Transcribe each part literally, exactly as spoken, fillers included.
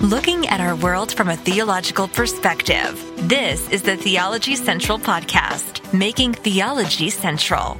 Looking at our world from a theological perspective. This is the Theology Central Podcast, making theology central.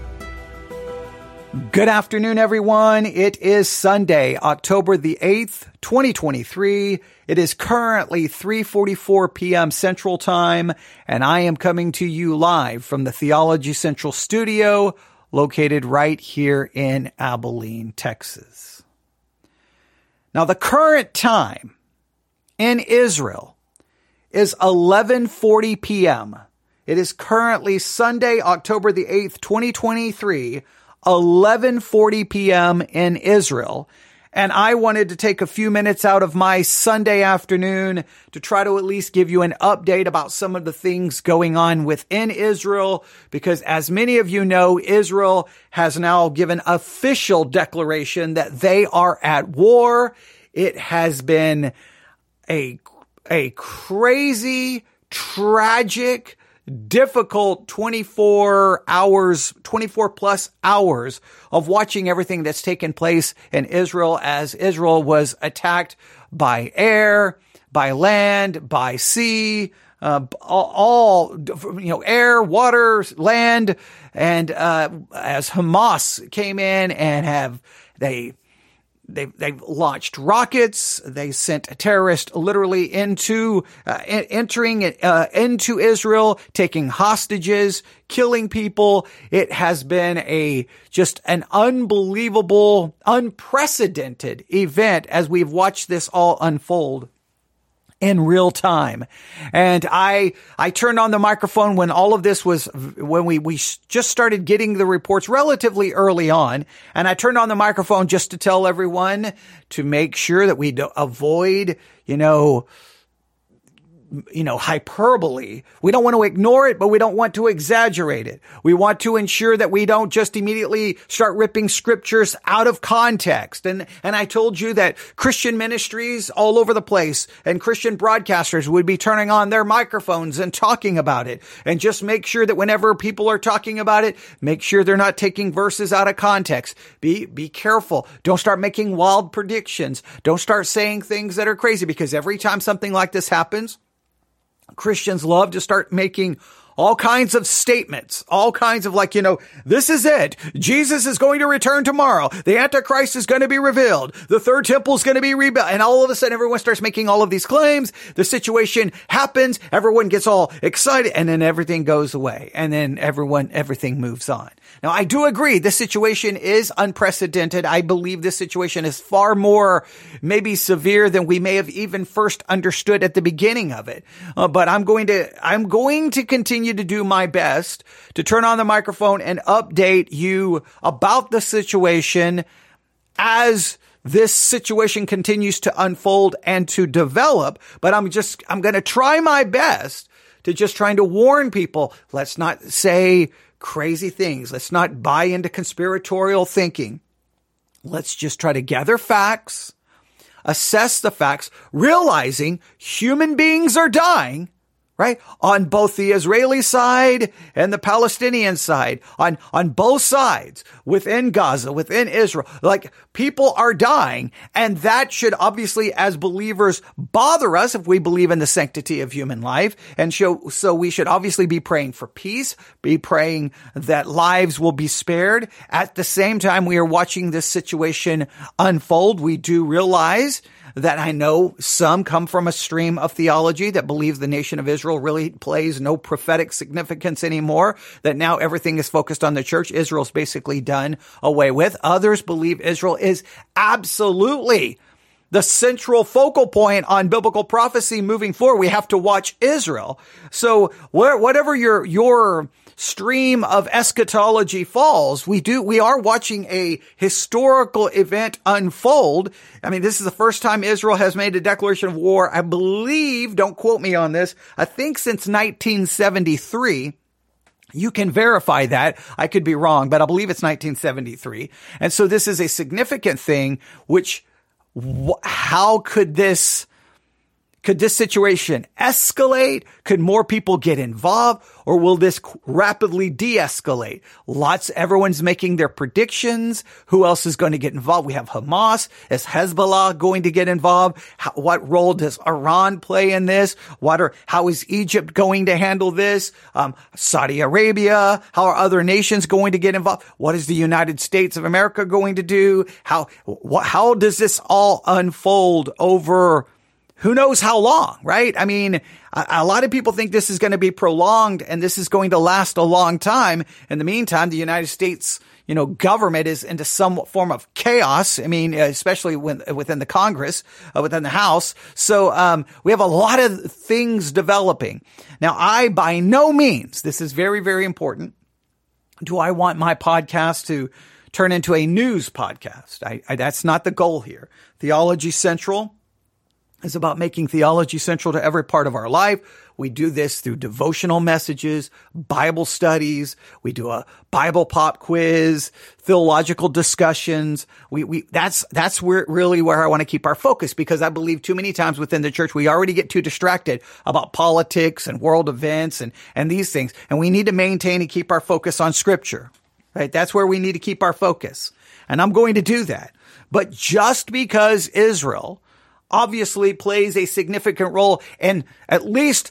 Good afternoon, everyone. It is Sunday, October the eighth, twenty twenty-three. It is currently three forty-four p.m. Central Time, and I am coming to you live from the Theology Central studio, located right here in Abilene, Texas. Now, the current time in Israel is eleven forty p.m. It is currently Sunday, October the eighth, twenty twenty-three, eleven forty p.m. in Israel. And I wanted to take a few minutes out of my Sunday afternoon to try to at least give you an update about some of the things going on within Israel, because as many of you know, Israel has now given official declaration that they are at war. It has been a, a crazy, tragic, difficult twenty-four hours, twenty-four plus hours of watching everything that's taken place in Israel as Israel was attacked by air, by land, by sea, uh, all, you know, air, water, land. And, uh, as Hamas came in and have, they, They, they've launched rockets. They sent terrorists literally into, uh, entering uh, into Israel, taking hostages, killing people. It has been a, just an unbelievable, unprecedented event as we've watched this all unfold in real time. And I, I turned on the microphone when all of this was, when we, we just started getting the reports relatively early on. And I turned on the microphone just to tell everyone to make sure that we do avoid, you know, you know, hyperbole. We don't want to ignore it, but we don't want to exaggerate it. We want to ensure that we don't just immediately start ripping scriptures out of context. And, and I told you that Christian ministries all over the place and Christian broadcasters would be turning on their microphones and talking about it. And just make sure that whenever people are talking about it, make sure they're not taking verses out of context. Be, be careful. Don't start making wild predictions. Don't start saying things that are crazy, because every time something like this happens, Christians love to start making all kinds of statements, all kinds of like, you know, this is it. Jesus is going to return tomorrow. The Antichrist is going to be revealed. The third temple is going to be rebuilt. And all of a sudden, everyone starts making all of these claims. The situation happens. Everyone gets all excited, and then everything goes away. And then everyone, everything moves on. Now, I do agree this situation is unprecedented. I believe this situation is far more maybe severe than we may have even first understood at the beginning of it. Uh, but I'm going to, I'm going to continue to do my best to turn on the microphone and update you about the situation as this situation continues to unfold and to develop. But I'm just, I'm going to try my best to just trying to warn people. Let's not say crazy things. Let's not buy into conspiratorial thinking. Let's just try to gather facts, assess the facts, realizing human beings are dying, right? On both the Israeli side and the Palestinian side, on, on both sides, within Gaza, within Israel, like people are dying. And that should obviously, as believers, bother us if we believe in the sanctity of human life. And so, so we should obviously be praying for peace, be praying that lives will be spared. At the same time, we are watching this situation unfold. We do realize that I know some come from a stream of theology that believes the nation of Israel really plays no prophetic significance anymore, that now everything is focused on the church. Israel's basically done away with. Others believe Israel is absolutely the central focal point on biblical prophecy moving forward. We have to watch Israel. So whatever your, your stream of eschatology falls, we do, we are watching a historical event unfold. I mean, this is the first time Israel has made a declaration of war, I believe, don't quote me on this, I think since nineteen seventy-three. You can verify that. I could be wrong, but I believe it's nineteen seventy-three. And so this is a significant thing, which, wh- how could this Could this situation escalate? Could more people get involved? Or will this rapidly de-escalate? Lots, everyone's making their predictions. Who else is going to get involved? We have Hamas. Is Hezbollah going to get involved? How, what role does Iran play in this? What are, how is Egypt going to handle this? Um, Saudi Arabia? How are other nations going to get involved? What is the United States of America going to do? How, what, how does this all unfold over who knows how long, right? I mean, a, a lot of people think this is going to be prolonged and this is going to last a long time. In the meantime, the United States, you know, government is into some form of chaos. I mean, especially when, within the Congress, uh, within the House. So, um, we have a lot of things developing. Now, I, by no means, this is very, very important. Do I want my podcast to turn into a news podcast? I, I that's not the goal here. Theology Central is about making theology central to every part of our life. We do this through devotional messages, Bible studies. We do a Bible pop quiz, theological discussions. We, we, that's, that's where really where I want to keep our focus, because I believe too many times within the church, we already get too distracted about politics and world events and, and these things. And we need to maintain and keep our focus on scripture, right? That's where we need to keep our focus. And I'm going to do that. But just because Israel obviously plays a significant role in at least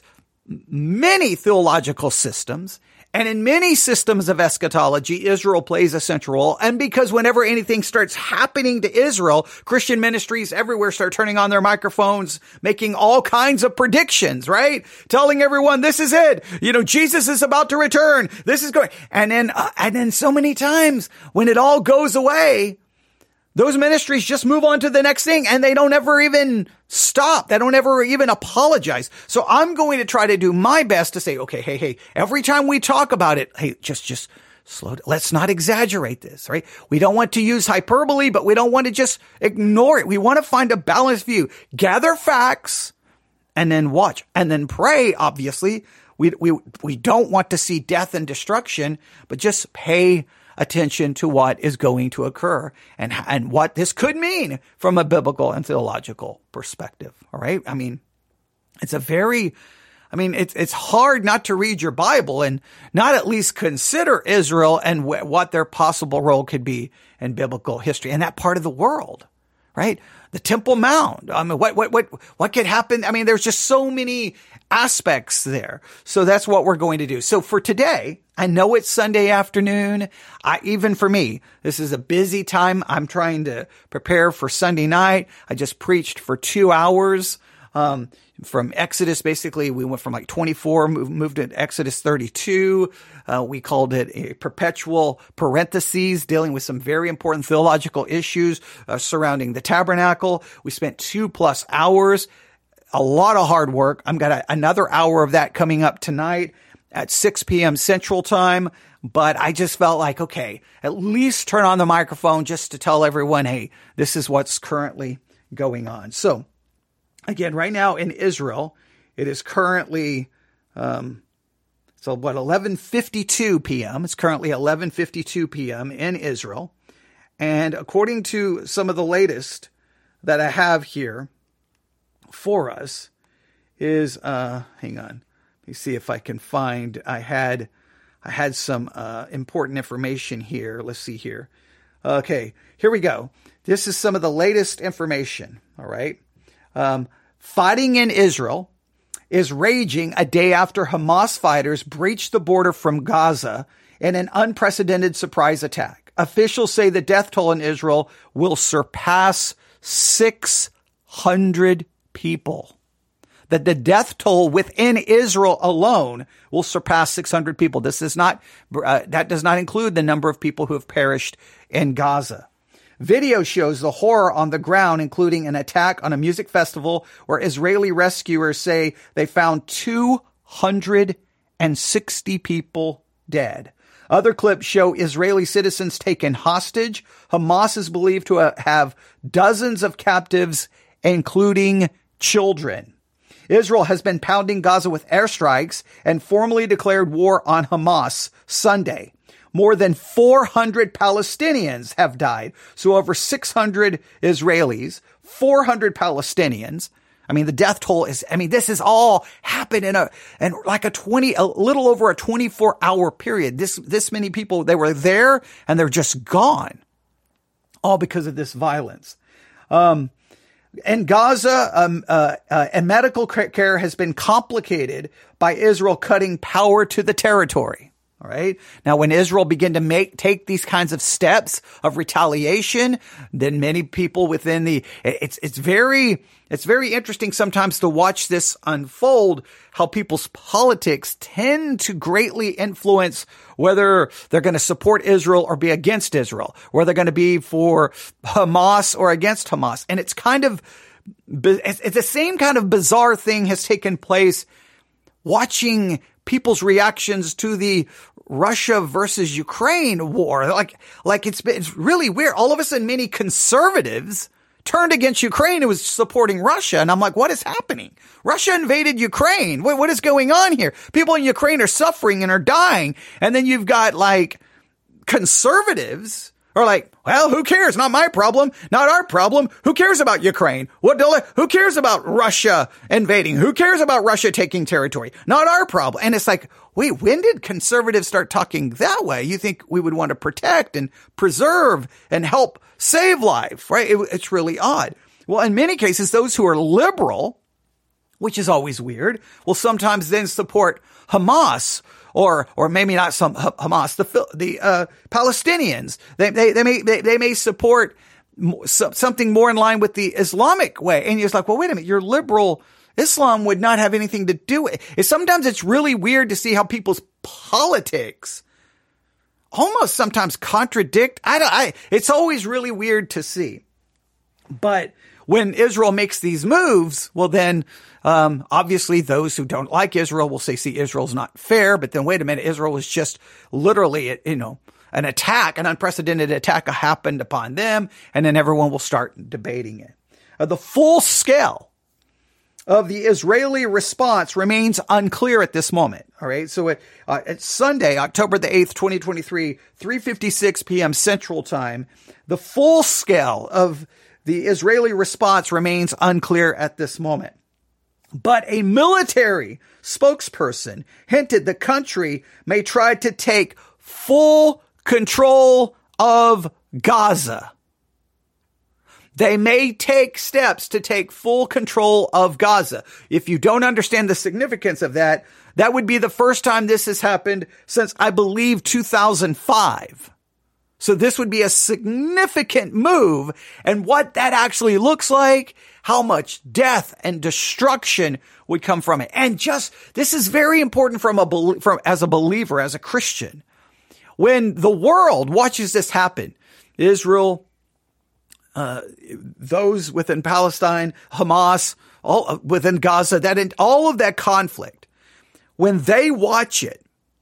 many theological systems, and in many systems of eschatology, Israel plays a central role. And because whenever anything starts happening to Israel, Christian ministries everywhere start turning on their microphones, making all kinds of predictions, right? Telling everyone, this is it. You know, Jesus is about to return. This is going. And then, uh, and then so many times when it all goes away, those ministries just move on to the next thing and they don't ever even stop. They don't ever even apologize. So I'm going to try to do my best to say, okay, hey, hey, every time we talk about it, hey, just, just slow down. Let's not exaggerate this, right? We don't want to use hyperbole, but we don't want to just ignore it. We want to find a balanced view, gather facts, and then watch and then pray. Obviously, we, we, we don't want to see death and destruction, but just pay attention to what is going to occur and, and what this could mean from a biblical and theological perspective. All right. I mean, it's a very, I mean, it's, it's hard not to read your Bible and not at least consider Israel and wh- what their possible role could be in biblical history and that part of the world, right? The Temple Mount. I mean, what, what, what, what could happen? I mean, there's just so many aspects there. So that's what we're going to do. So for today, I know it's Sunday afternoon. I, even for me, this is a busy time. I'm trying to prepare for Sunday night. I just preached for two hours. Um, from Exodus, basically, we went from like twenty-four, moved, moved to Exodus thirty-two. Uh, we called it a perpetual parentheses, dealing with some very important theological issues uh, surrounding the tabernacle. We spent two plus hours, a lot of hard work. I've got a, another hour of that coming up tonight at six p.m. Central Time. But I just felt like, okay, at least turn on the microphone just to tell everyone, hey, this is what's currently going on. So, again, right now in Israel, it is currently, um, so what, eleven fifty-two p.m. It's currently eleven fifty-two p.m. in Israel. And according to some of the latest that I have here for us is, uh, hang on, let me see if I can find, I had, I had some, uh, important information here. Let's see here. Okay, here we go. This is some of the latest information. All right. Um, fighting in Israel is raging a day after Hamas fighters breached the border from Gaza in an unprecedented surprise attack. Officials say the death toll in Israel will surpass six hundred people. That the death toll within Israel alone will surpass six hundred people. This is not, uh, that does not include the number of people who have perished in Gaza. Video shows the horror on the ground, including an attack on a music festival where Israeli rescuers say they found two hundred sixty people dead. Other clips show Israeli citizens taken hostage. Hamas is believed to have dozens of captives, including children. Israel has been pounding Gaza with airstrikes and formally declared war on Hamas Sunday. More than four hundred Palestinians have died. So over six hundred Israelis, four hundred Palestinians. I mean, the death toll is, I mean, this has all happened in a, in like a twenty, a little over a twenty-four hour period. This, this many people, they were there and they're just gone. All because of this violence. Um, in Gaza, um, uh, uh, and medical care has been complicated by Israel cutting power to the territory. All right. Now, when Israel began to make, take these kinds of steps of retaliation, then many people within the, it's, it's very, it's very interesting sometimes to watch this unfold, how people's politics tend to greatly influence whether they're going to support Israel or be against Israel, whether they're going to be for Hamas or against Hamas. And it's kind of, it's, it's the same kind of bizarre thing has taken place watching people's reactions to the Russia versus Ukraine war. Like, like it's been, it's really weird. All of a sudden, many conservatives turned against Ukraine and was supporting Russia. And I'm like, what is happening? Russia invaded Ukraine. What, what is going on here? People in Ukraine are suffering and are dying. And then you've got like conservatives are like, well, who cares? Not my problem. Not our problem. Who cares about Ukraine? What? Who cares about Russia invading? Who cares about Russia taking territory? Not our problem. And it's like, wait, when did conservatives start talking that way? You think we would want to protect and preserve and help save life, right? It, it's really odd. Well, in many cases, those who are liberal, which is always weird, will sometimes then support Hamas. Or, or maybe not some Hamas, the, the, uh, Palestinians. They, they, they may, they, they may support something more in line with the Islamic way. And you're just like, well, wait a minute, your liberal Islam would not have anything to do with it. Sometimes it's really weird to see how people's politics almost sometimes contradict. I don't, I, it's always really weird to see. But when Israel makes these moves, well, then, um, obviously those who don't like Israel will say, see, Israel's not fair. But then wait a minute, Israel was just literally, you know, an attack, an unprecedented attack happened upon them. And then everyone will start debating it. Uh, the full scale of the Israeli response remains unclear at this moment. All right. So it, uh, it's Sunday, October the eighth, twenty twenty-three, three fifty-six p.m. Central Time. The full scale of the Israeli response remains unclear at this moment. But a military spokesperson hinted the country may try to take full control of Gaza. They may take steps to take full control of Gaza. If you don't understand the significance of that, that would be the first time this has happened since, I believe, two thousand five. So this would be a significant move, and what that actually looks like, how much death and destruction would come from it. And just, this is very important from a, from, as a believer, as a Christian. When the world watches this happen, Israel, uh, those within Palestine, Hamas, all within Gaza, that, all of that conflict, when they watch it,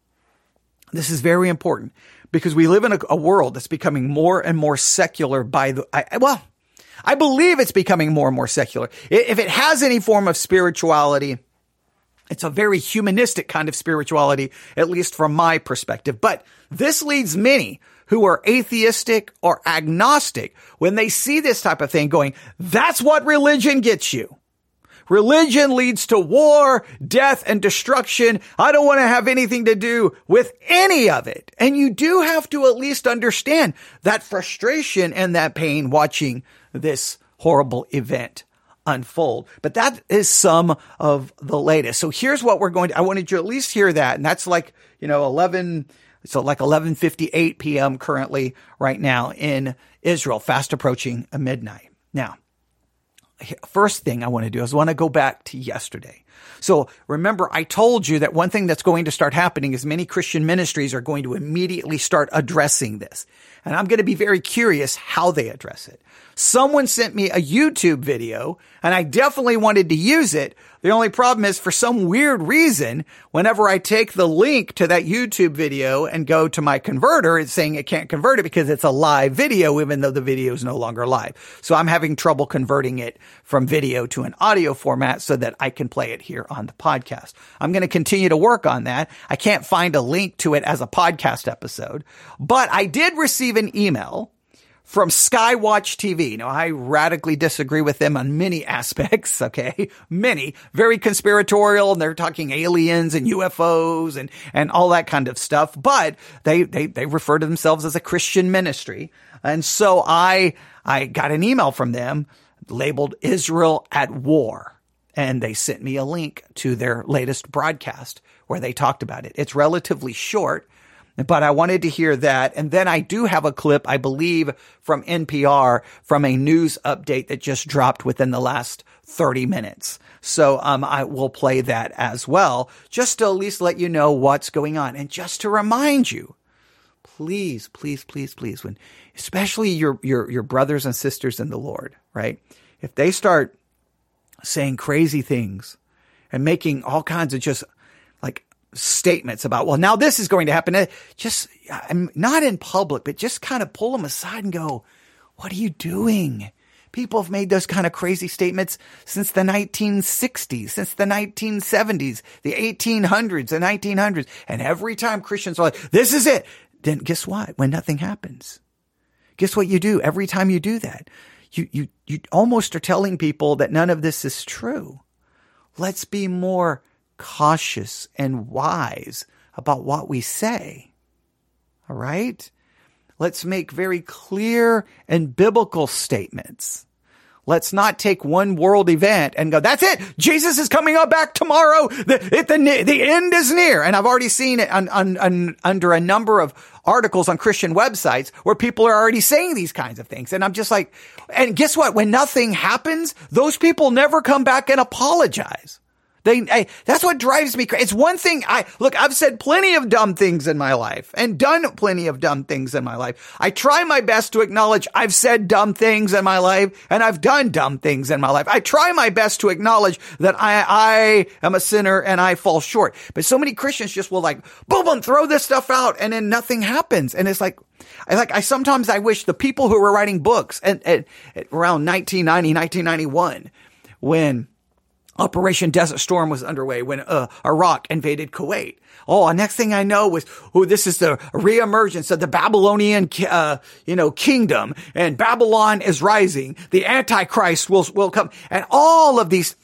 this is very important. Because we live in a, a world that's becoming more and more secular by the, I, well, I believe it's becoming more and more secular. If it has any form of spirituality, it's a very humanistic kind of spirituality, at least from my perspective. But this leads many who are atheistic or agnostic when they see this type of thing going, that's what religion gets you. Religion leads to war, death, and destruction. I don't want to have anything to do with any of it. And you do have to at least understand that frustration and that pain watching this horrible event unfold. But that is some of the latest. So here's what we're going to, I wanted you to at least hear that. And that's like, you know, eleven, so like eleven fifty-eight p.m. currently right now in Israel, fast approaching midnight. Now, first thing I want to do is I want to go back to yesterday. So remember, I told you that one thing that's going to start happening is many Christian ministries are going to immediately start addressing this. And I'm going to be very curious how they address it. Someone sent me a YouTube video, and I definitely wanted to use it. The only problem is, for some weird reason, whenever I take the link to that YouTube video and go to my converter, it's saying it can't convert it because it's a live video, even though the video is no longer live. So I'm having trouble converting it from video to an audio format so that I can play it here on the podcast. I'm going to continue to work on that. I can't find a link to it as a podcast episode, but I did receive an email from Skywatch T V. Now, I radically disagree with them on many aspects, okay? Many. Very conspiratorial, and they're talking aliens and U F Os and, and all that kind of stuff. But they, they, they refer to themselves as a Christian ministry. And so I, I got an email from them labeled Israel at War. And they sent me a link to their latest broadcast where they talked about it. It's relatively short, but I wanted to hear that. And then I do have a clip, I believe, from N P R from a news update that just dropped within the last thirty minutes. So um, I will play that as well, just to at least let you know what's going on. And just to remind you, please, please, please, please, when especially your your your brothers and sisters in the Lord, right? If they start saying crazy things and making all kinds of just like statements about, well, now this is going to happen. Just not in public, but just kind of pull them aside and go, what are you doing? People have made those kind of crazy statements since the nineteen sixties, since the nineteen seventies, the eighteen hundreds, the nineteen hundreds. And every time Christians are like, this is it. Then guess what? When nothing happens, guess what you do? Every time you do that, you, you, you almost are telling people that none of this is true. Let's be more cautious and wise about what we say. All right? Let's make very clear and biblical statements. Let's not take one world event and go, that's it. Jesus is coming up back tomorrow. The, it, the, the end is near. And I've already seen it on, on, on, under a number of articles on Christian websites where people are already saying these kinds of things. And I'm just like, and guess what? When nothing happens, those people never come back and apologize. They, I, that's what drives me crazy. It's one thing I, look, I've said plenty of dumb things in my life and done plenty of dumb things in my life. I try my best to acknowledge I've said dumb things in my life and I've done dumb things in my life. I try my best to acknowledge that I, I am a sinner and I fall short. But so many Christians just will like, boom, boom, throw this stuff out and then nothing happens. And it's like, I like, I sometimes I wish the people who were writing books at, at, at around nineteen ninety, nineteen ninety-one, when Operation Desert Storm was underway, when uh, Iraq invaded Kuwait. Oh, next thing I know was, oh, this is the reemergence of the Babylonian, uh, you know, kingdom, and Babylon is rising. The Antichrist will will come, and all of these.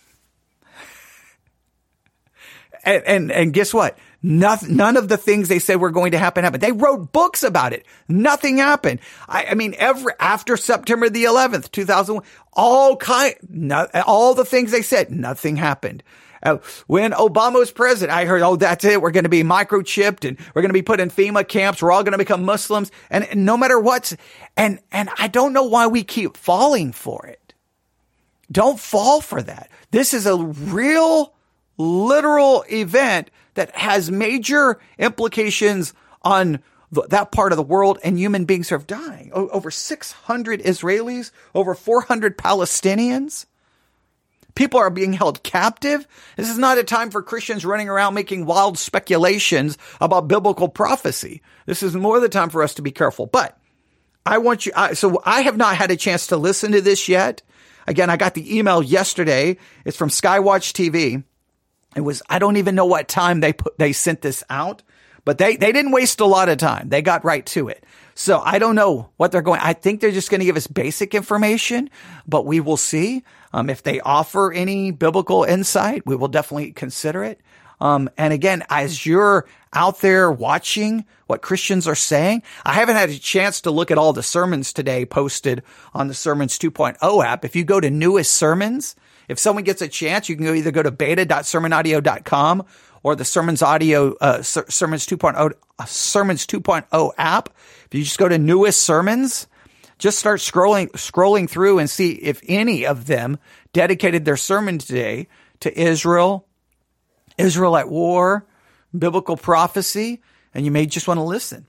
And and, and guess what? Nothing, none of the things they said were going to happen happened. They wrote books about it. Nothing happened. I, I mean, every after September the eleventh, two thousand one, all kind, no, all the things they said, nothing happened. Uh, when Obama was president, I heard, oh, that's it. We're going to be microchipped and we're going to be put in FEMA camps. We're all going to become Muslims. And, and no matter what, and and I don't know why we keep falling for it. Don't fall for that. This is a real, literal event that has major implications on th- that part of the world, and human beings are dying. O- over six hundred Israelis, over four hundred Palestinians. People are being held captive. This is not a time for Christians running around making wild speculations about biblical prophecy. This is more the time for us to be careful. But I want you, I, so I have not had a chance to listen to this yet. Again, I got the email yesterday. It's from Skywatch T V. It was, I don't even know what time they put, they sent this out, but they, they didn't waste a lot of time. They got right to it. So I don't know what they're going. I think they're just going to give us basic information, but we will see. Um, if they offer any biblical insight, we will definitely consider it. Um, and again, as you're out there watching what Christians are saying, I haven't had a chance to look at all the sermons today posted on the Sermons two point oh app. If you go to Newest Sermons, if someone gets a chance, you can go either go to beta dot sermon audio dot com or the Sermons Audio, uh, Sermons two point oh, uh, Sermons two point oh app. If you just go to Newest Sermons, just start scrolling, scrolling through and see if any of them dedicated their sermon today to Israel, Israel at war, biblical prophecy, and you may just want to listen.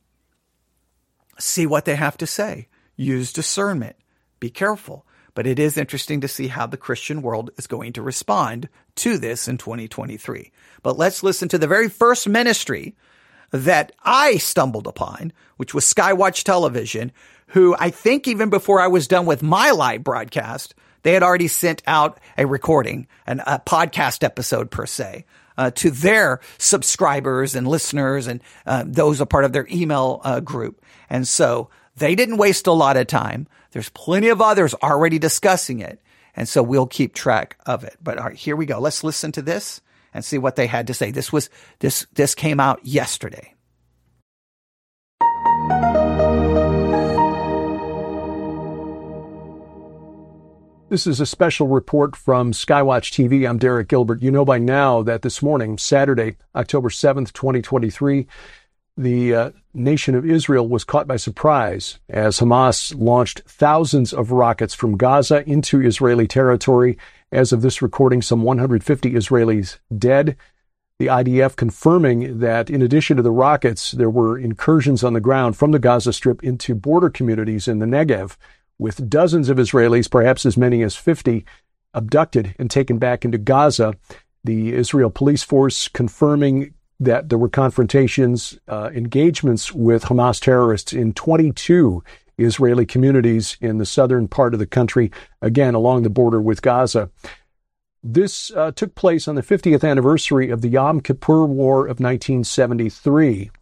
See what they have to say. Use discernment. Be careful. But it is interesting to see how the Christian world is going to respond to this in twenty twenty-three. But let's listen to the very first ministry that I stumbled upon, which was Skywatch Television, who I think even before I was done with my live broadcast, they had already sent out a recording, an, a podcast episode per se, uh, to their subscribers and listeners, and uh, those are part of their email uh, group. And so They didn't waste a lot of time. There's plenty of others already discussing it. And so we'll keep track of it. But all right, here we go. Let's listen to this and see what they had to say. This was, this, this came out yesterday. This is a special report from Skywatch T V. I'm Derek Gilbert. You know by now that this morning, Saturday, October seventh, twenty twenty-three, the uh, nation of Israel was caught by surprise as Hamas launched thousands of rockets from Gaza into Israeli territory. As of this recording, some one hundred fifty Israelis dead. The I D F confirming that in addition to the rockets, there were incursions on the ground from the Gaza Strip into border communities in the Negev, with dozens of Israelis, perhaps as many as fifty, abducted and taken back into Gaza. The Israel police force confirming that there were confrontations, uh, engagements with Hamas terrorists in twenty-two Israeli communities in the southern part of the country, again, along the border with Gaza. This uh, took place on the fiftieth anniversary of the Yom Kippur War of nineteen seventy-three.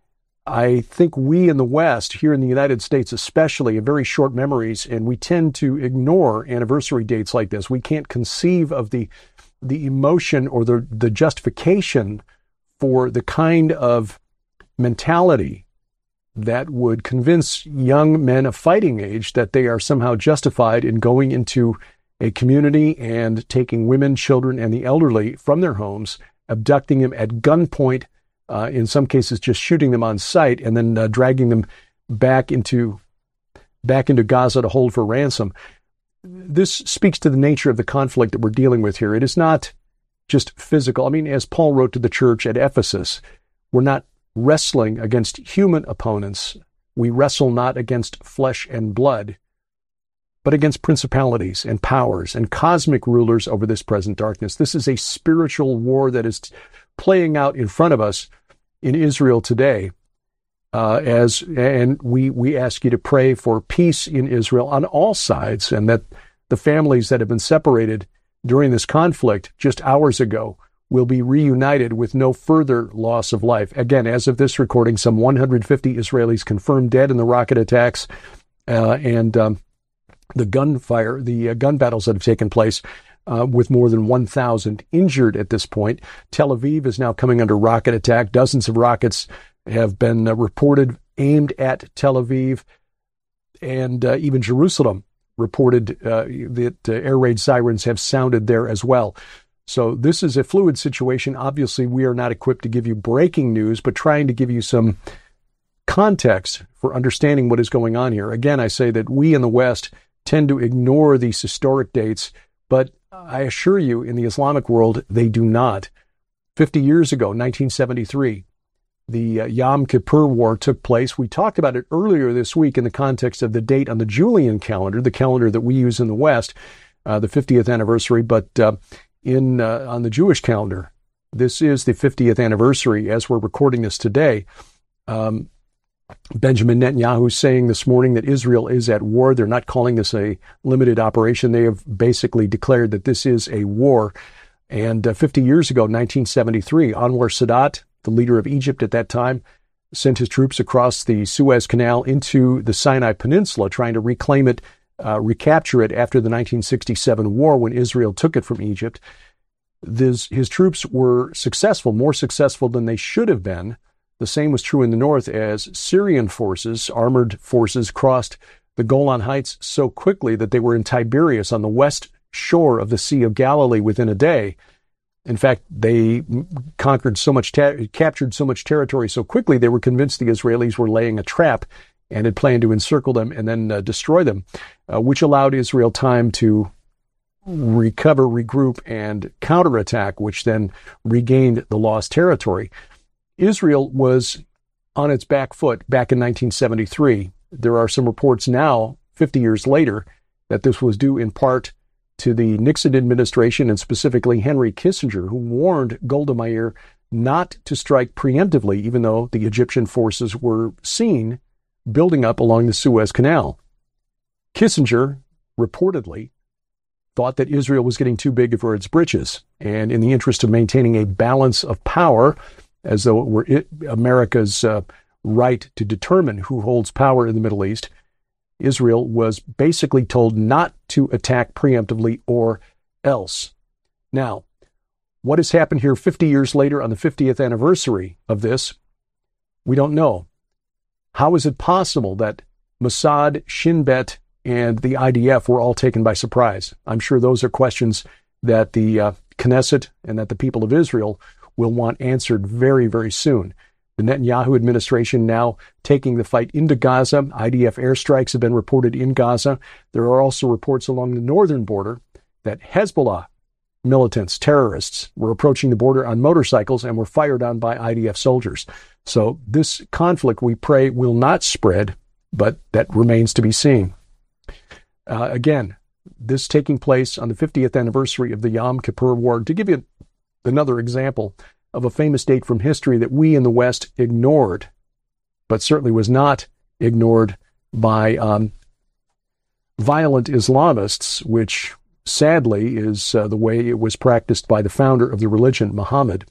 I think we in the West, here in the United States especially, have very short memories, and we tend to ignore anniversary dates like this. We can't conceive of the the emotion or the, the justification for the kind of mentality that would convince young men of fighting age that they are somehow justified in going into a community and taking women, children, and the elderly from their homes, abducting them at gunpoint, uh, in some cases just shooting them on sight, and then uh, dragging them back into back into Gaza to hold for ransom. This speaks to the nature of the conflict that we're dealing with here. It is not just physical. I mean, as Paul wrote to the church at Ephesus, we're not wrestling against human opponents. We wrestle not against flesh and blood, but against principalities and powers and cosmic rulers over this present darkness. This is a spiritual war that is playing out in front of us in Israel today. Uh, as and we we ask you to pray for peace in Israel on all sides, and that the families that have been separated during this conflict just hours ago will be reunited with no further loss of life. Again, as of this recording, some one hundred fifty Israelis confirmed dead in the rocket attacks, uh, and um, the gunfire, the uh, gun battles that have taken place, uh, with more than one thousand injured at this point. Tel Aviv is now coming under rocket attack. Dozens of rockets have been uh, reported aimed at Tel Aviv, and uh, even Jerusalem reported uh, that uh, air raid sirens have sounded there as well. So this is a fluid situation. Obviously, we are not equipped to give you breaking news, but trying to give you some context for understanding what is going on here. Again, I say that we in the West tend to ignore these historic dates, but I assure you, in the Islamic world, they do not. Fifty years ago, nineteen seventy-three, the uh, Yom Kippur War took place. We talked about it earlier this week in the context of the date on the Julian calendar, the calendar that we use in the West, uh, the fiftieth anniversary. But uh, in uh, on the Jewish calendar, this is the fiftieth anniversary as we're recording this today. Um, Benjamin Netanyahu saying this morning that Israel is at war. They're not calling this a limited operation. They have basically declared that this is a war. And uh, fifty years ago, nineteen seventy-three, Anwar Sadat, the leader of Egypt at that time, sent his troops across the Suez Canal into the Sinai Peninsula, trying to reclaim it, uh, recapture it after the nineteen sixty-seven war when Israel took it from Egypt. This, his troops were successful, more successful than they should have been. The same was true in the north, as Syrian forces, armored forces, crossed the Golan Heights so quickly that they were in Tiberias on the west shore of the Sea of Galilee within a day. In fact, they conquered so much, ta- captured so much territory so quickly, they were convinced the Israelis were laying a trap and had planned to encircle them and then uh, destroy them, uh, which allowed Israel time to recover, regroup, and counterattack, which then regained the lost territory. Israel was on its back foot back in nineteen seventy-three. There are some reports now, fifty years later, that this was due in part to the Nixon administration and specifically Henry Kissinger, who warned Golda Meir not to strike preemptively, even though the Egyptian forces were seen building up along the Suez Canal. Kissinger reportedly thought that Israel was getting too big for its britches, and in the interest of maintaining a balance of power, as though it were it, America's uh, right to determine who holds power in the Middle East, Israel was basically told not to attack preemptively or else. Now, what has happened here fifty years later on the fiftieth anniversary of this? We don't know. How is it possible that Mossad, Shin Bet, and the I D F were all taken by surprise? I'm sure those are questions that the uh, Knesset and that the people of Israel will want answered very, very soon. The Netanyahu administration now taking the fight into Gaza. I D F airstrikes have been reported in Gaza. There are also reports along the northern border that Hezbollah militants, terrorists, were approaching the border on motorcycles and were fired on by I D F soldiers. So this conflict, we pray, will not spread, but that remains to be seen. Uh, again, this taking place on the fiftieth anniversary of the Yom Kippur War. To give you another example of a famous date from history that we in the West ignored, but certainly was not ignored by um, violent Islamists, which sadly is uh, the way it was practiced by the founder of the religion, Muhammad.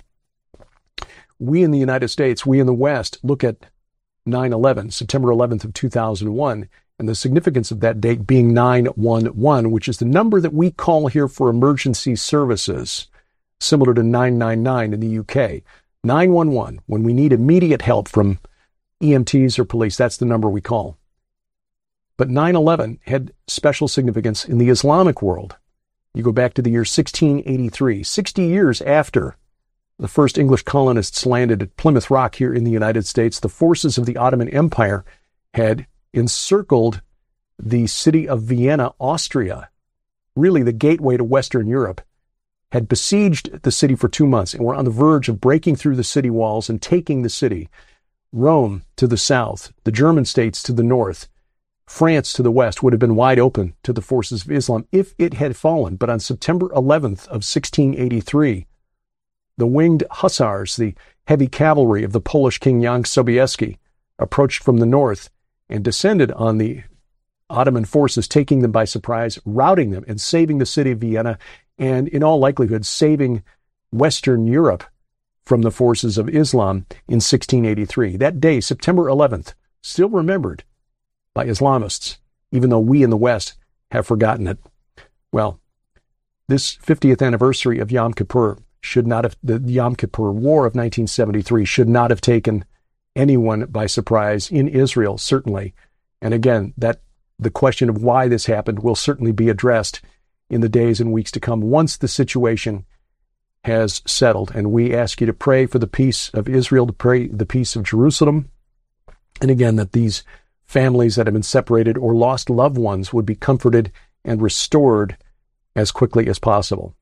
We in the United States, we in the West, look at nine eleven, September eleventh of two thousand one, and the significance of that date being nine one one, which is the number that we call here for emergency services, similar to nine nine nine in the U K. nine one one, when we need immediate help from E M Ts or police, that's the number we call. But nine eleven had special significance in the Islamic world. You go back to the year sixteen eighty-three, sixty years after the first English colonists landed at Plymouth Rock here in the United States. The forces of the Ottoman Empire had encircled the city of Vienna, Austria, really the gateway to Western Europe, had besieged the city for two months and were on the verge of breaking through the city walls and taking the city. Rome to the south, the German states to the north, France to the west would have been wide open to the forces of Islam if it had fallen. But on September eleventh of sixteen eighty-three, the winged hussars, the heavy cavalry of the Polish king Jan Sobieski, approached from the north and descended on the Ottoman forces, taking them by surprise, routing them and saving the city of Vienna, and in all likelihood saving Western Europe from the forces of Islam in sixteen eighty-three. That day, September eleventh, still remembered by Islamists, even though we in the West have forgotten it. Well, this fiftieth anniversary of Yom Kippur should not have, the Yom Kippur War of nineteen seventy-three should not have taken anyone by surprise, in Israel, certainly. And again, that the question of why this happened will certainly be addressed in the days and weeks to come once the situation has settled. And we ask you to pray for the peace of Israel, to pray the peace of Jerusalem. And again, that these families that have been separated or lost loved ones would be comforted and restored as quickly as possible.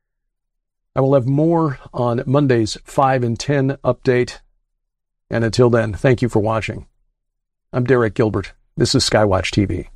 I will have more on Monday's five and ten update. And until then, thank you for watching. I'm Derek Gilbert. This is Skywatch T V.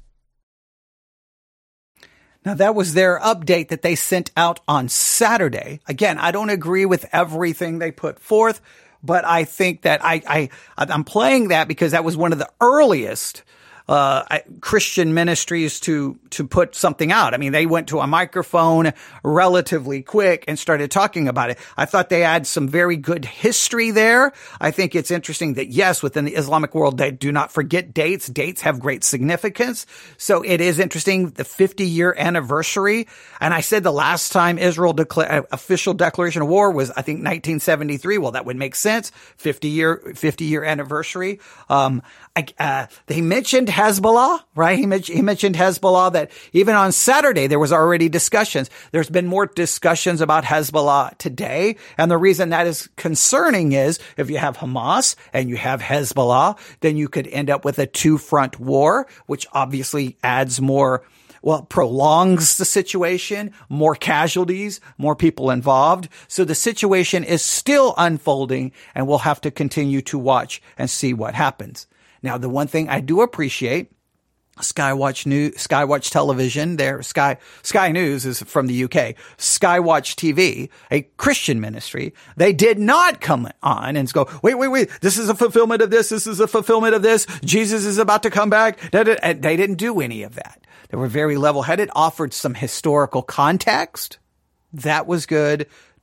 Now, that was their update that they sent out on Saturday. Again, I don't agree with everything they put forth, but I think that I, I, I'm playing that because that was one of the earliest uh, Christian ministries to, to put something out. I mean, they went to a microphone relatively quick and started talking about it. I thought they had some very good history there. I think it's interesting that, yes, within the Islamic world, they do not forget dates. Dates have great significance. So it is interesting, the fifty year anniversary. And I said the last time Israel declared official declaration of war was, I think, nineteen seventy-three. Well, that would make sense. fifty year, fifty year anniversary. Um, I, uh, they mentioned Hezbollah, right? He, mentioned, he mentioned Hezbollah, that even on Saturday, there was already discussions. There's been more discussions about Hezbollah today. And the reason that is concerning is if you have Hamas and you have Hezbollah, then you could end up with a two front war, which obviously adds more, well, prolongs the situation, more casualties, more people involved. So the situation is still unfolding, and we'll have to continue to watch and see what happens. Now, the one thing I do appreciate, Skywatch News, Skywatch Television, there, Sky, Sky News is from the U K. Skywatch T V, a Christian ministry, they did not come on and go, wait, wait, wait, this is a fulfillment of this, this is a fulfillment of this, Jesus is about to come back. And they didn't do any of that. They were very level-headed, offered some historical context. That was good.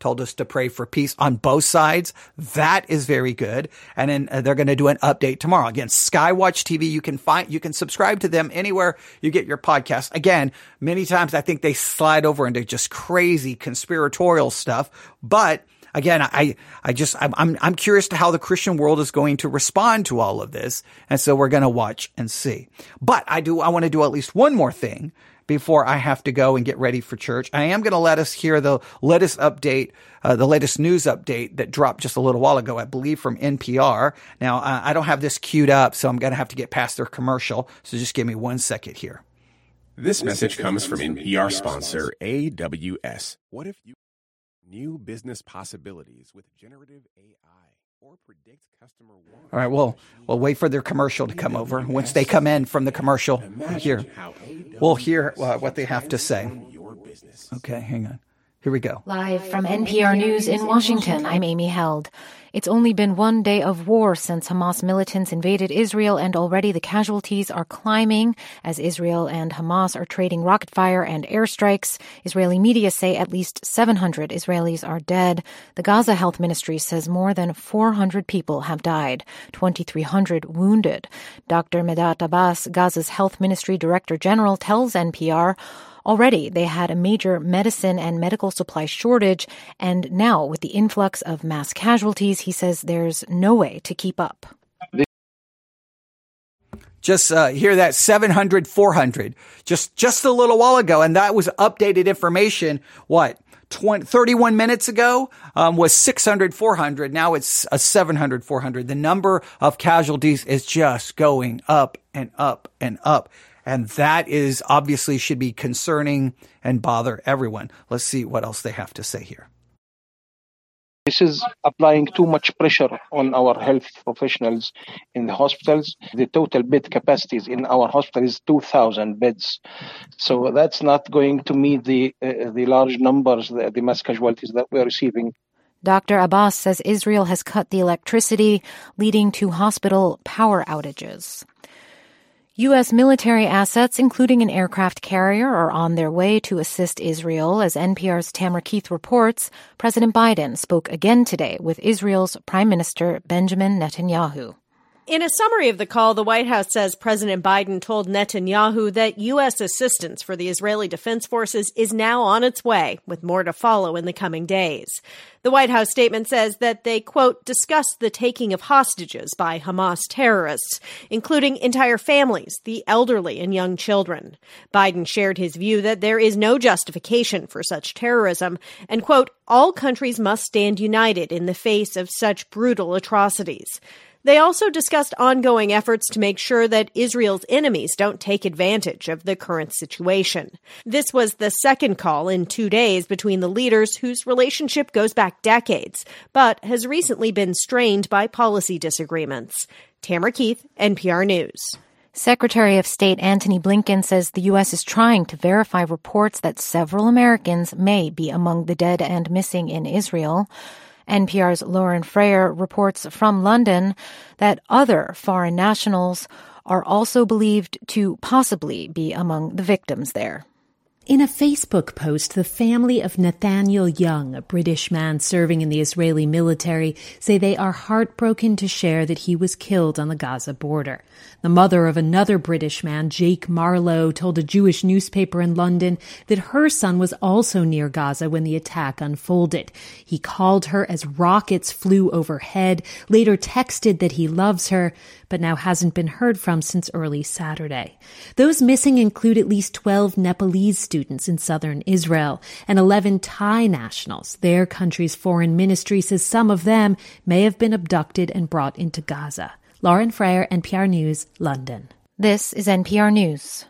told us to pray for peace on both sides. That is very good. And then uh, they're going to do an update tomorrow. Again, Skywatch T V, you can find, you can subscribe to them anywhere you get your podcast. Again, many times I think they slide over into just crazy conspiratorial stuff, but again, I, I just, I'm, I'm, I'm curious to how the Christian world is going to respond to all of this. And so we're going to watch and see. But I do, I want to do at least one more thing before I have to go and get ready for church. I am going to let us hear the latest update, uh, the latest news update that dropped just a little while ago, I believe from N P R. Now, uh, I don't have this queued up, so I'm going to have to get past their commercial. So just give me one second here. This message comes from N P R sponsor A W S. What if you new business possibilities with generative A I or predict customer wants? All right, well, we'll wait for their commercial to come over. Once they come in from the commercial, we'll hear, we'll hear uh, what they have to say. Okay, hang on. Here we go. Live from N P R News in Washington, I'm Amy Held. It's only been one day of war since Hamas militants invaded Israel, and already the casualties are climbing as Israel and Hamas are trading rocket fire and airstrikes. Israeli media say at least seven hundred Israelis are dead. The Gaza Health Ministry says more than four hundred people have died, twenty-three hundred wounded. Doctor Medat Abbas, Gaza's Health Ministry Director General, tells N P R already they had a major medicine and medical supply shortage, and now with the influx of mass casualties, he says there's no way to keep up. Just uh, hear that seven hundred, four hundred, just just a little while ago, and that was updated information, what, twenty, thirty-one minutes ago um, was six hundred, four hundred. Now it's a seven hundred, four hundred. The number of casualties is just going up and up and up. And that is obviously should be concerning and bother everyone. Let's see what else they have to say here. This is applying too much pressure on our health professionals in the hospitals. The total bed capacities in our hospital is two thousand beds. So that's not going to meet the uh, the large numbers, the, the mass casualties that we're receiving. Doctor Abbas says Israel has cut the electricity, leading to hospital power outages. U S military assets, including an aircraft carrier, are on their way to assist Israel. As N P R's Tamara Keith reports, President Biden spoke again today with Israel's Prime Minister Benjamin Netanyahu. In a summary of the call, the White House says President Biden told Netanyahu that U S assistance for the Israeli Defense Forces is now on its way, with more to follow in the coming days. The White House statement says that they, quote, discussed the taking of hostages by Hamas terrorists, including entire families, the elderly, and young children. Biden shared his view that there is no justification for such terrorism and, quote, all countries must stand united in the face of such brutal atrocities. They also discussed ongoing efforts to make sure that Israel's enemies don't take advantage of the current situation. This was the second call in two days between the leaders whose relationship goes back decades, but has recently been strained by policy disagreements. Tamara Keith, N P R News. Secretary of State Antony Blinken says the U S is trying to verify reports that several Americans may be among the dead and missing in Israel. N P R's Lauren Freyer reports from London that other foreign nationals are also believed to possibly be among the victims there. In a Facebook post, the family of Nathaniel Young, a British man serving in the Israeli military, say they are heartbroken to share that he was killed on the Gaza border. The mother of another British man, Jake Marlowe, told a Jewish newspaper in London that her son was also near Gaza when the attack unfolded. He called her as rockets flew overhead, later texted that he loves her, but now hasn't been heard from since early Saturday. Those missing include at least twelve Nepalese students in southern Israel and eleven Thai nationals. Their country's foreign ministry says some of them may have been abducted and brought into Gaza. Lauren Freyer, N P R News, London. This is N P R News.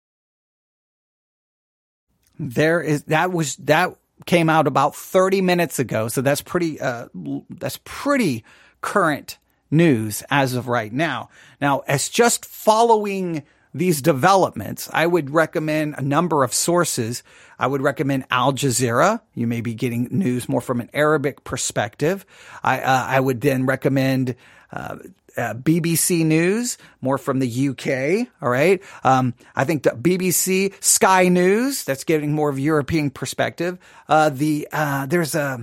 There is that was that came out about thirty minutes ago, so that's pretty uh, that's pretty current news as of right now. Now, as just following these developments, I would recommend a number of sources. I would recommend Al Jazeera. You may be getting news more from an Arabic perspective. I uh, I would then recommend uh, uh, B B C News, more from the U K. All right. Um, I think the B B C, Sky News, that's getting more of European perspective. Uh, the uh, there's a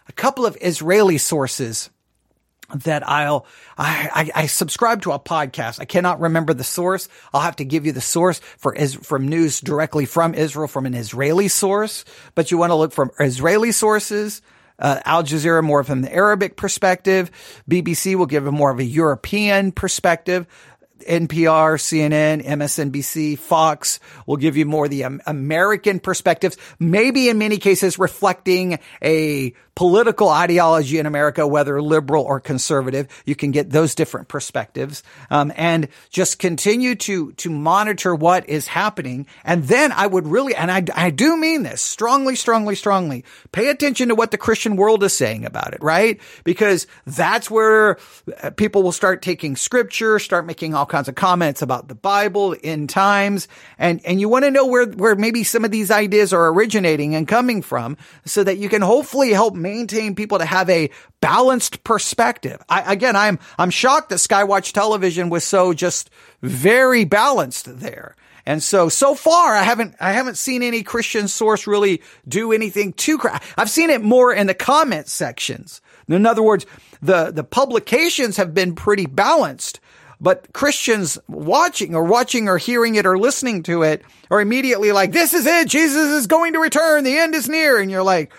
a couple of Israeli sources that I'll, I, I, I subscribe to a podcast. I cannot remember the source. I'll have to give you the source for is from news directly from Israel, from an Israeli source. But you want to look from Israeli sources. Uh, Al Jazeera more from the Arabic perspective. B B C will give a more of a European perspective. N P R, C N N, M S N B C, Fox will give you more the um, American perspectives, maybe in many cases reflecting a political ideology in America, whether liberal or conservative. You can get those different perspectives, um, and just continue to to monitor what is happening. And then I would really, and I, I do mean this strongly, strongly, strongly, pay attention to what the Christian world is saying about it, right? Because that's where people will start taking scripture, start making all kinds of comments about the Bible, end times, and and you want to know where where maybe some of these ideas are originating and coming from, so that you can hopefully help maintain people to have a balanced perspective. I, again, I'm I'm shocked that Skywatch Television was so just very balanced there. And so, so far, I haven't, I haven't seen any Christian source really do anything too cra- I've seen it more in the comment sections. In other words, the, the publications have been pretty balanced, but Christians watching or watching or hearing it or listening to it are immediately like, this is it. Jesus is going to return. The end is near. And you're like,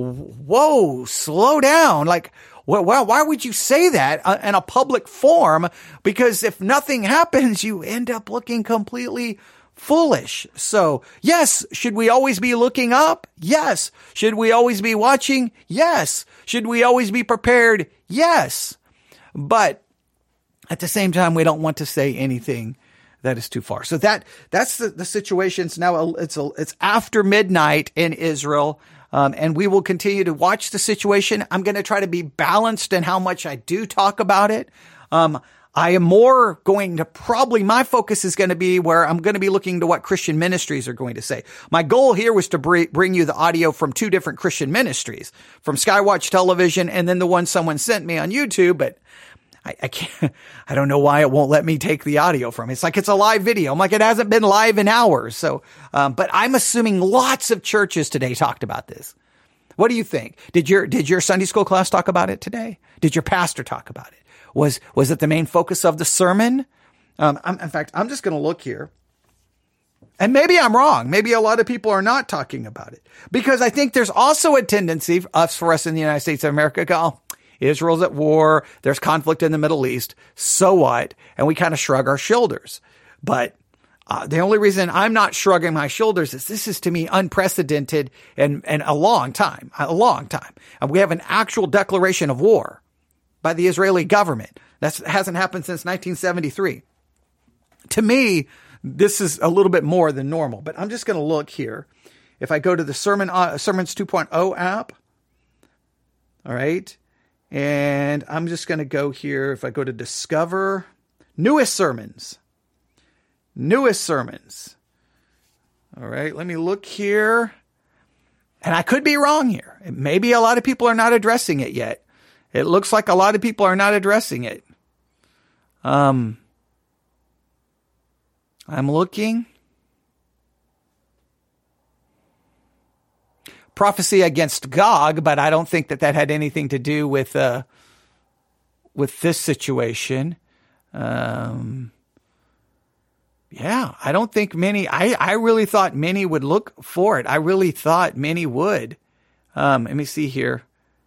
whoa, slow down. Like, well, why would you say that in a public forum? Because if nothing happens, you end up looking completely foolish. So yes, should we always be looking up? Yes. Should we always be watching? Yes. Should we always be prepared? Yes. But at the same time, we don't want to say anything that is too far. So that, that's the, the situation. It's now, it's, a, it's after midnight in Israel. Um, and we will continue to watch the situation. I'm going to try to be balanced in how much I do talk about it. Um, I am more going to probably, my focus is going to be where I'm going to be looking to what Christian ministries are going to say. My goal here was to br- bring you the audio from two different Christian ministries, from Skywatch Television and then the one someone sent me on YouTube, but I, I can't, I don't know why it won't let me take the audio from it. It's like it's a live video. I'm like, it hasn't been live in hours. So, um, but I'm assuming lots of churches today talked about this. What do you think? Did your, did your Sunday school class talk about it today? Did your pastor talk about it? Was, was it the main focus of the sermon? Um, I'm, in fact, I'm just going to look here. And maybe I'm wrong. Maybe a lot of people are not talking about it, because I think there's also a tendency for us, for us in the United States of America, go, oh, Israel's at war. There's conflict in the Middle East. So what? And we kind of shrug our shoulders. But uh, the only reason I'm not shrugging my shoulders is this is, to me, unprecedented and, and a long time, a long time. And we have an actual declaration of war by the Israeli government. That hasn't happened since nineteen seventy-three. To me, this is a little bit more than normal. But I'm just going to look here. If I go to the Sermon uh, Sermons two point oh app, all right, and I'm just going to go here. If I go to Discover, newest sermons, newest sermons. All right, let me look here. And I could be wrong here. Maybe a lot of people are not addressing it yet. It looks like a lot of people are not addressing it. Um, I'm looking. Prophecy against Gog, but I don't think that that had anything to do with uh, with this situation. Um, yeah, I don't think many. I I really thought many would look for it. I really thought many would. Um, let me see here.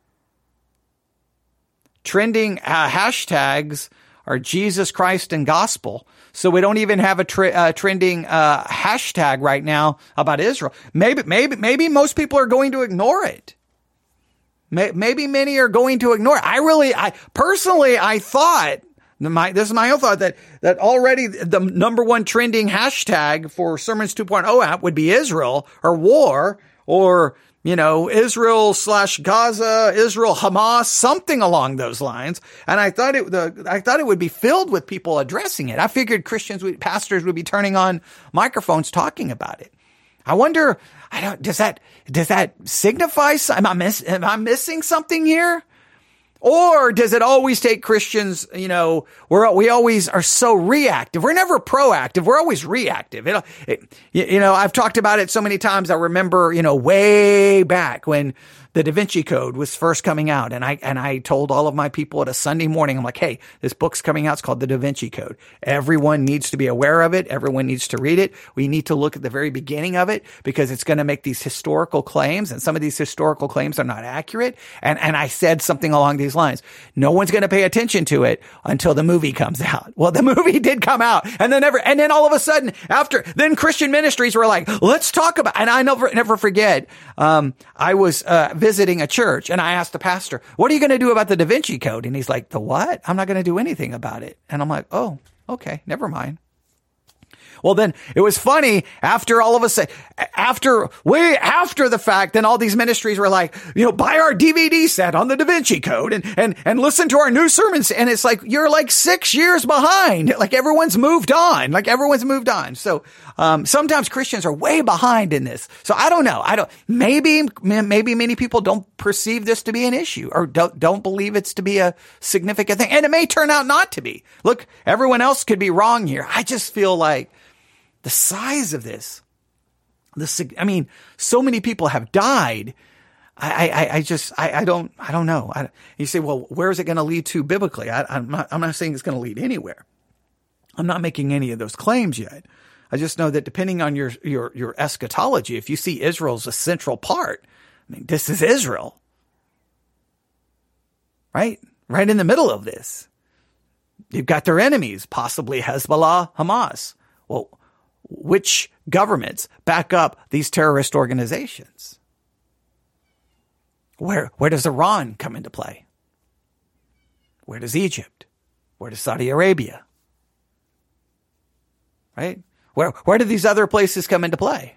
Trending uh, hashtags are Jesus Christ and gospel. So we don't even have a tre- uh, trending uh, hashtag right now about Israel. Maybe, maybe, maybe most people are going to ignore it. May- maybe many are going to ignore it. I really, I personally, I thought, my, this is my own thought, that, that already the number one trending hashtag for Sermons two point oh app would be Israel or war or, you know, Israel slash Gaza, Israel, Hamas, something along those lines. And I thought it, the, I thought it would be filled with people addressing it. I figured Christians, would, pastors would be turning on microphones talking about it. I wonder, I don't, does that, does that signify, am I miss, am I missing something here? Or does it always take Christians, you know, we're, we always are so reactive. We're never proactive. We're always reactive. It, it, you know, I've talked about it so many times. I remember, you know, way back when the Da Vinci Code was first coming out, and I and I told all of my people at a Sunday morning, I'm like, hey, this book's coming out. It's called the Da Vinci Code. Everyone needs to be aware of it. Everyone needs to read it. We need to look at the very beginning of it because it's going to make these historical claims, and some of these historical claims are not accurate. And and I said something along these lines. No one's going to pay attention to it until the movie comes out. Well, the movie did come out, and then never, and then all of a sudden, after then Christian ministries were like, let's talk about. And I never never forget. Um, I was uh, visiting a church, and I asked the pastor, what are you going to do about the Da Vinci Code? And he's like, the what? I'm not going to do anything about it. And I'm like, oh, okay, never mind. Well, then it was funny after all of a sudden, after way after the fact, then all these ministries were like, you know, buy our D V D set on the Da Vinci Code and, and, and listen to our new sermons. And it's like, you're like six years behind. Like everyone's moved on. Like everyone's moved on. So, um, sometimes Christians are way behind in this. So I don't know. I don't, maybe, maybe many people don't perceive this to be an issue or don't, don't believe it's to be a significant thing. And it may turn out not to be. Look, everyone else could be wrong here. I just feel like, the size of this, the, I mean, so many people have died. I, I, I just, I, I don't, I don't know. I, you say, well, where is it going to lead to biblically? I, I'm not, I'm not saying it's going to lead anywhere. I'm not making any of those claims yet. I just know that depending on your, your, your eschatology, if you see Israel as a central part, I mean, this is Israel, right? Right in the middle of this. You've got their enemies, possibly Hezbollah, Hamas. Well, which governments back up these terrorist organizations? Where, where does Iran come into play? Where does Egypt? Where does Saudi Arabia? Right? Where, where do these other places come into play?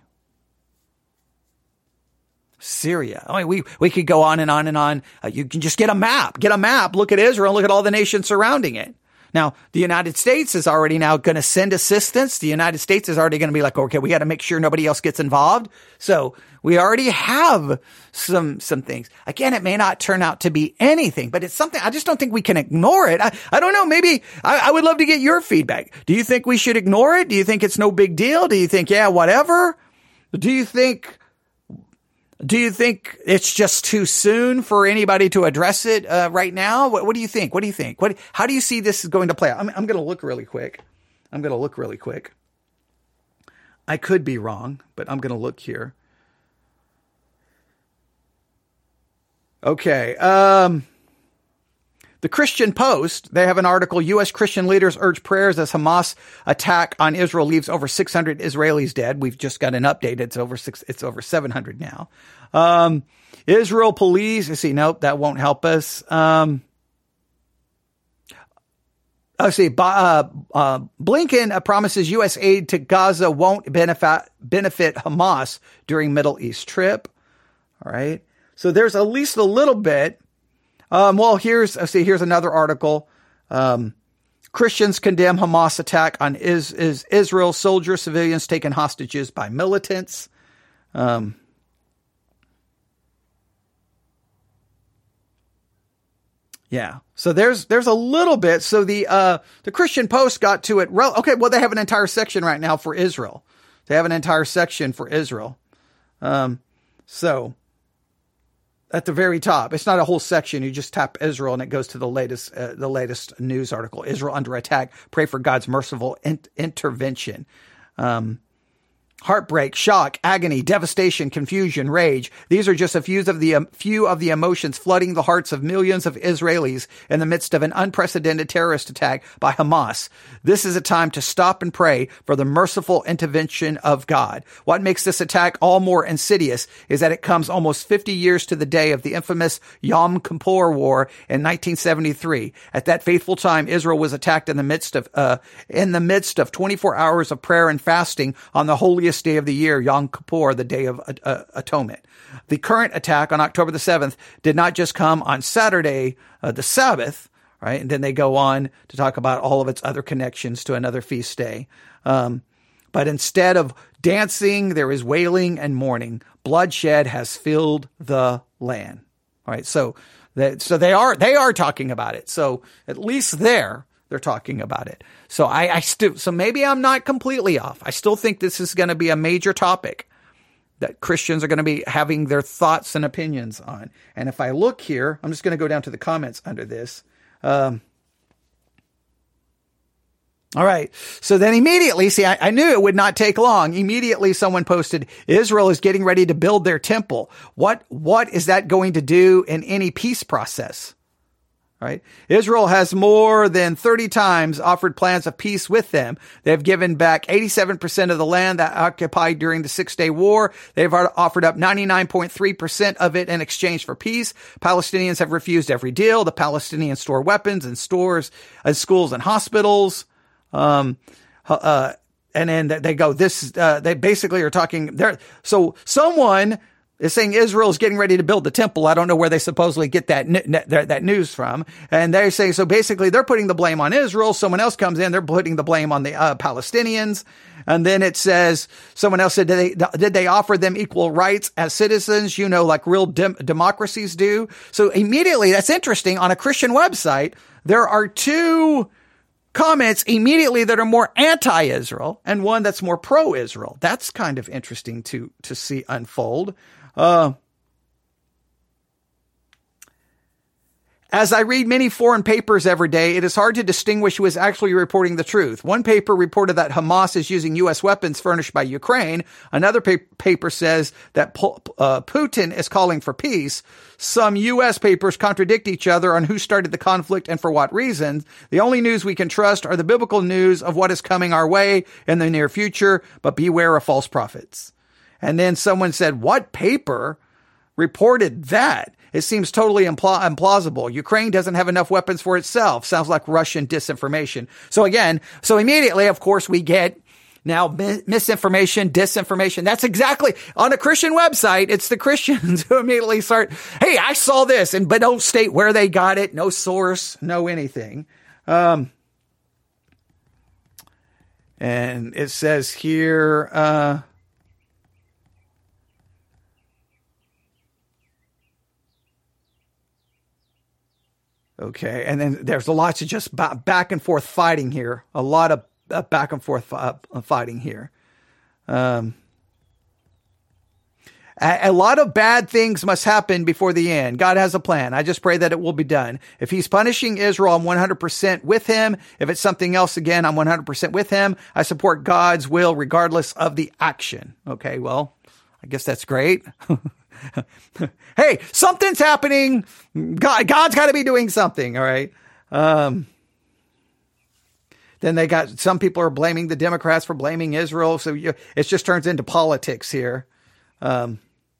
Syria. I mean, we, we could go on and on and on. Uh, you can just get a map, get a map, look at Israel, look at all the nations surrounding it. Now, the United States is already now going to send assistance. The United States is already going to be like, okay, we got to make sure nobody else gets involved. So we already have some, some things. Again, it may not turn out to be anything, but it's something. I just don't think we can ignore it. I, I don't know. Maybe I, I would love to get your feedback. Do you think we should ignore it? Do you think it's no big deal? Do you think, yeah, whatever? Do you think, Do you think it's just too soon for anybody to address it uh, right now? What, what do you think? What do you think? What? How do you see this is going to play out? I'm, I'm going to look really quick. I'm going to look really quick. I could be wrong, but I'm going to look here. Okay. Um, the Christian Post, they have an article, U S Christian leaders urge prayers as Hamas attack on Israel leaves over six hundred Israelis dead. We've just got an update. It's over six, it's over seven hundred now. Um, Israel police, you see, nope, that won't help us. Um, let's see, uh, uh, Blinken uh, promises U S aid to Gaza won't benefit, benefit Hamas during Middle East trip. All right. So there's at least a little bit. Um, well, here's, let's see, here's another article. Um, Christians condemn Hamas attack on is, is Israel soldiers, civilians taken hostages by militants. Um, yeah. So there's, there's a little bit. So the, uh, the Christian Post got to it. Rel- okay. Well, they have an entire section right now for Israel. They have an entire section for Israel. Um, so. At the very top, it's not a whole section. You just tap Israel and it goes to the latest, uh, the latest news article. Israel under attack. Pray for God's merciful in- intervention. Um, heartbreak, shock, agony, devastation, confusion, rage. These are just a few of the um, few of the emotions flooding the hearts of millions of Israelis in the midst of an unprecedented terrorist attack by Hamas. This is a time to stop and pray for the merciful intervention of God. What makes this attack all more insidious is that it comes almost fifty years to the day of the infamous Yom Kippur War in nineteen seventy-three. At that fateful time, Israel was attacked in the midst of uh, in the midst of twenty-four hours of prayer and fasting on the holiest day of the year, Yom Kippur, the Day of uh, Atonement. The current attack on October the seventh did not just come on Saturday, uh, the Sabbath, right? And then they go on to talk about all of its other connections to another feast day. Um, but instead of dancing, there is wailing and mourning. Bloodshed has filled the land. All right. So that, so they are, they are talking about it. So at least there, they're talking about it. So I, I still, so maybe I'm not completely off. I still think this is going to be a major topic that Christians are going to be having their thoughts and opinions on. And if I look here, I'm just going to go down to the comments under this. Um, all right. So then immediately, see, I, I knew it would not take long. Immediately someone posted, Israel is getting ready to build their temple. What, what is that going to do in any peace process? Right? Israel has more than thirty times offered plans of peace with them. They've given back eighty-seven percent of the land that occupied during the Six-Day War. They've offered up ninety-nine point three percent of it in exchange for peace. Palestinians have refused every deal. The Palestinians store weapons in stores, in schools and hospitals. Um, uh, and then they go, this, uh, they basically are talking there. So someone is saying Israel is getting ready to build the temple. I don't know where they supposedly get that that news from. And they're saying, so basically they're putting the blame on Israel. Someone else comes in, they're putting the blame on the uh, Palestinians. And then it says, someone else said, did they, did they offer them equal rights as citizens, you know, like real dem- democracies do? So immediately, that's interesting. On a Christian website, there are two comments immediately that are more anti-Israel and one that's more pro-Israel. That's kind of interesting to, to see unfold. Uh, As I read many foreign papers every day, it is hard to distinguish who is actually reporting the truth. One paper reported that Hamas is using U S weapons furnished by Ukraine. Another pa- paper says that po- uh, Putin is calling for peace. Some U S papers contradict each other on who started the conflict and for what reasons. The only news we can trust are the biblical news of what is coming our way in the near future, but beware of false prophets. And then someone said, what paper reported that? It seems totally impl- implausible. Ukraine doesn't have enough weapons for itself. Sounds like Russian disinformation. So again, so immediately, of course, we get now mi- misinformation, disinformation. That's exactly on a Christian website. It's the Christians who immediately start, hey, I saw this, and but don't state where they got it, no source, no anything. Um, and it says here, uh, okay, and then there's a lot of just back and forth fighting here. A lot of uh, back and forth uh, fighting here. Um, a, a lot of bad things must happen before the end. God has a plan. I just pray that it will be done. If he's punishing Israel, I'm one hundred percent with him. If it's something else, again, I'm one hundred percent with him. I support God's will regardless of the action. Okay, well, I guess that's great. Hey, something's happening. God, God's got to be doing something. All right. Um, then they got some people are blaming the Democrats for blaming Israel. So you, it just turns into politics here. Um,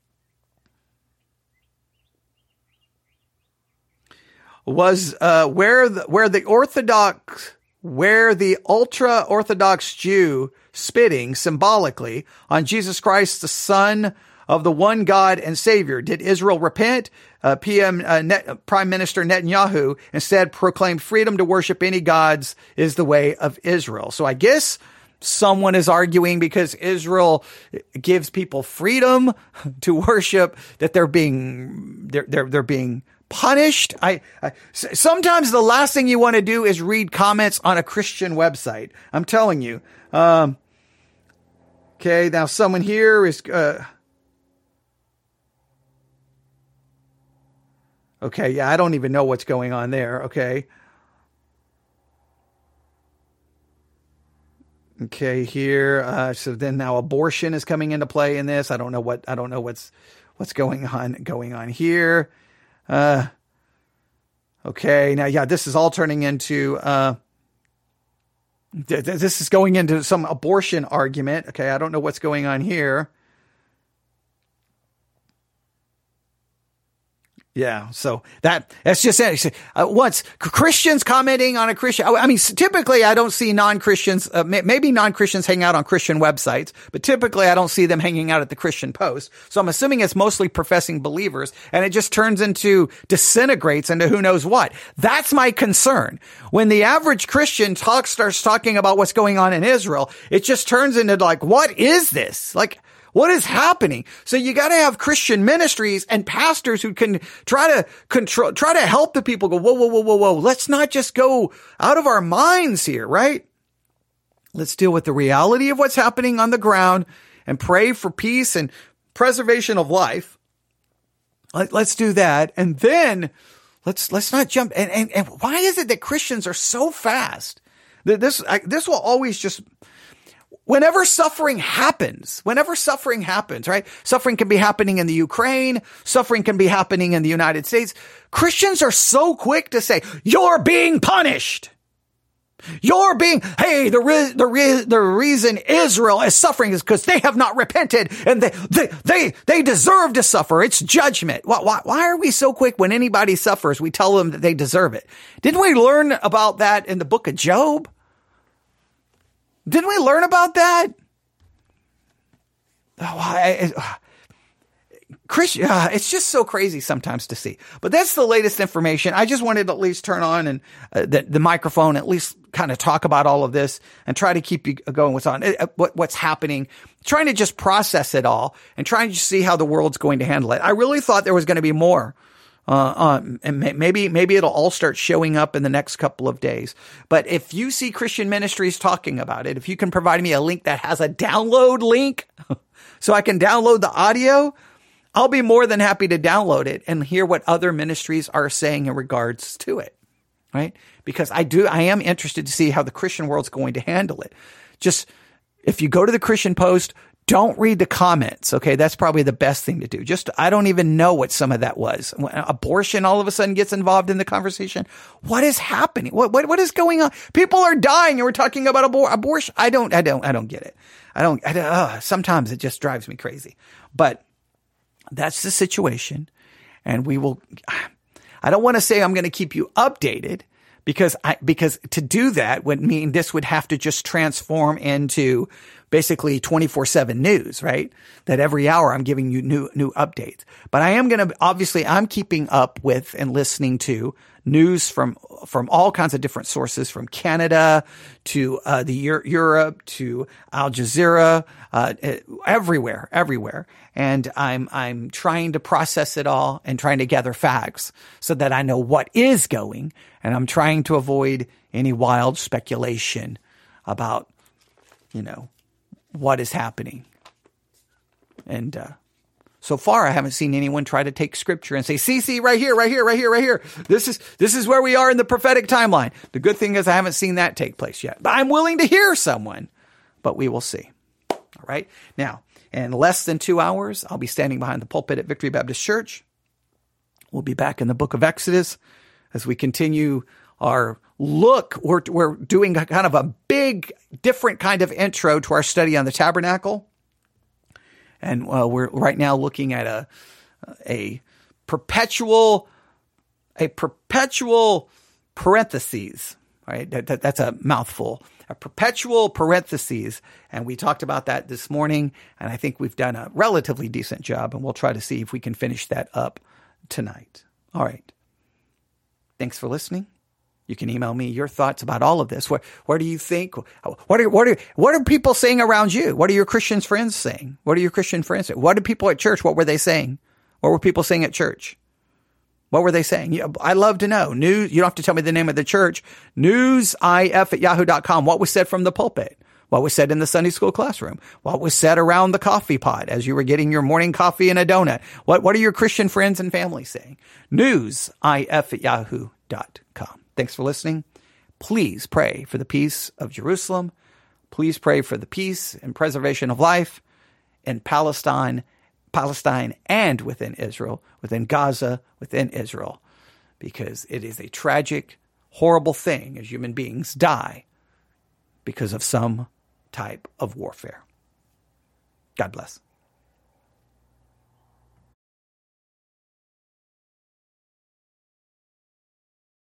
was uh, where the where the Orthodox where the ultra Orthodox Jew spitting symbolically on Jesus Christ, the Son of the one God and Savior. Did Israel repent? Uh, P M uh, Net, Prime Minister Netanyahu instead proclaimed freedom to worship any gods is the way of Israel. So I guess someone is arguing because Israel gives people freedom to worship that they're being they're they're, they're being punished. I, I sometimes the last thing you want to do is read comments on a Christian website. I'm telling you. Um, okay, now someone here is. Uh, Okay, yeah, I don't even know what's going on there, okay. Okay, here, uh, so then now abortion is coming into play in this. I don't know what, I don't know what's, what's going on, going on here. Uh, okay, now, yeah, this is all turning into, uh, th- th- this is going into some abortion argument. Okay, I don't know what's going on here. Yeah, so that that's just it. Uh, once Christians commenting on a Christian, I mean, typically I don't see non-Christians, uh, maybe non-Christians hang out on Christian websites, but typically I don't see them hanging out at the Christian Post. So I'm assuming it's mostly professing believers, and it just turns into, disintegrates into who knows what. That's my concern. When the average Christian talk starts talking about what's going on in Israel, it just turns into like, what is this? Like, what is happening? So you got to have Christian ministries and pastors who can try to control, try to help the people go, whoa, whoa, whoa, whoa, whoa. Let's not just go out of our minds here, right? Let's deal with the reality of what's happening on the ground and pray for peace and preservation of life. Let, let's do that. And then let's, let's not jump. And, and, and why is it that Christians are so fast? This, I, this will always just, whenever suffering happens, whenever suffering happens, right? Suffering can be happening in the Ukraine. Suffering can be happening in the United States. Christians are so quick to say, you're being punished. You're being, hey, the re- the re- the reason Israel is suffering is because they have not repented and they, they, they, they deserve to suffer. It's judgment. Why, why, why are we so quick when anybody suffers? We tell them that they deserve it. Didn't we learn about that in the book of Job? Didn't we learn about that? Oh, I, I, Christian, uh, it's just so crazy sometimes to see. But that's the latest information. I just wanted to at least turn on and uh, the, the microphone, at least kind of talk about all of this and try to keep you going what's on, uh, what, what's happening, trying to just process it all and trying to see how the world's going to handle it. I really thought there was going to be more. Uh, um, and maybe, maybe it'll all start showing up in the next couple of days. But if you see Christian ministries talking about it, if you can provide me a link that has a download link so I can download the audio, I'll be more than happy to download it and hear what other ministries are saying in regards to it, right? Because I do, I am interested to see how the Christian world's going to handle it. Just, if you go to the Christian Post, don't read the comments, okay? That's probably the best thing to do. Just, I don't even know what some of that was. When abortion all of a sudden gets involved in the conversation. What is happening? What, what, what is going on? People are dying and we're talking about abor- abortion. I don't, I don't, I don't get it. I don't, I don't uh, sometimes it just drives me crazy. But that's the situation. And we will, I don't want to say I'm going to keep you updated because I, because to do that would mean this would have to just transform into basically twenty-four seven news, right? That every hour I'm giving you new, new updates. But I am going to, obviously I'm keeping up with and listening to news from, from all kinds of different sources, from Canada to, uh, the Euro- Europe to Al Jazeera, uh, everywhere, everywhere. And I'm, I'm trying to process it all and trying to gather facts so that I know what is going. And I'm trying to avoid any wild speculation about, you know, what is happening. And, uh, so far, I haven't seen anyone try to take scripture and say, see, see, right here, right here, right here, right here. This is, this is where we are in the prophetic timeline. The good thing is I haven't seen that take place yet, but I'm willing to hear someone, but we will see. All right. Now, in less than two hours, I'll be standing behind the pulpit at Victory Baptist Church. We'll be back in the book of Exodus as we continue our look. We're, we're doing a kind of a big, different kind of intro to our study on the tabernacle. And uh, we're right now looking at a a perpetual a perpetual parentheses. Right, that, that, that's a mouthful. A perpetual parentheses, and we talked about that this morning. And I think we've done a relatively decent job, and we'll try to see if we can finish that up tonight. All right. Thanks for listening. You can email me your thoughts about all of this. What, what do you think? What are, what are, what are people saying around you? What are your Christian friends saying? What are your Christian friends saying? What did people at church, what were they saying? What were people saying at church? What were they saying? I'd love to know. News, you don't have to tell me the name of the church. newsif at yahoo dot com. What was said from the pulpit? What was said in the Sunday school classroom? What was said around the coffee pot as you were getting your morning coffee and a donut? What, what are your Christian friends and family saying? newsif at yahoo dot com. Thanks for listening. Please pray for the peace of Jerusalem. Please pray for the peace and preservation of life in Palestine, Palestine and within Israel, within Gaza, within Israel, because it is a tragic, horrible thing as human beings die because of some type of warfare. God bless.